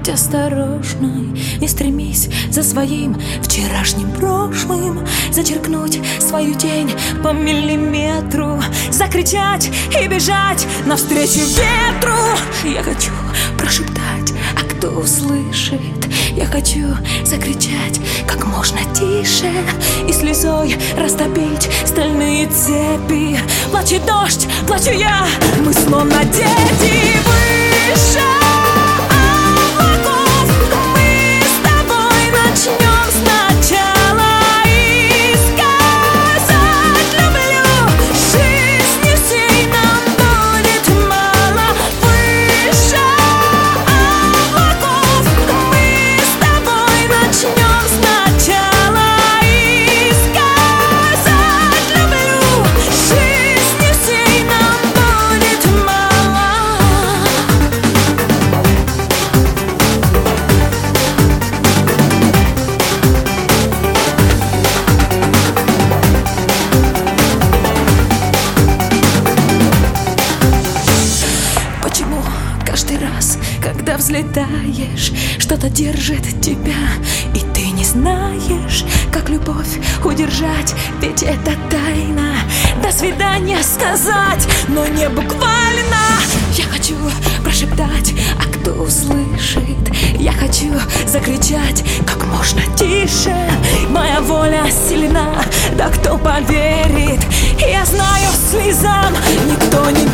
Будь осторожной, не стремись за своим вчерашним прошлым, зачеркнуть свою тень по миллиметру, закричать и бежать навстречу ветру. Я хочу прошептать, а кто услышит? Я хочу закричать как можно тише и слезой растопить стальные цепи. Плачет дождь, плачу я, мы словно дети выше облаков. Мы с тобой начнем сначала и сказать люблю. Жизни всей нам будет мало. Выше облаков мы с тобой начнем сначала и сказать люблю. Жизни всей нам будет мало. Почему каждый раз, когда взлетаешь, что-то держит тебя, и ты не знаешь, как любовь удержать? Ведь это тайна. До свидания сказать, но не буквально. Я хочу прошептать, а кто услышит? Я хочу закричать как можно тише. Моя воля сильна, да кто поверит? Я знаю, слезам никто не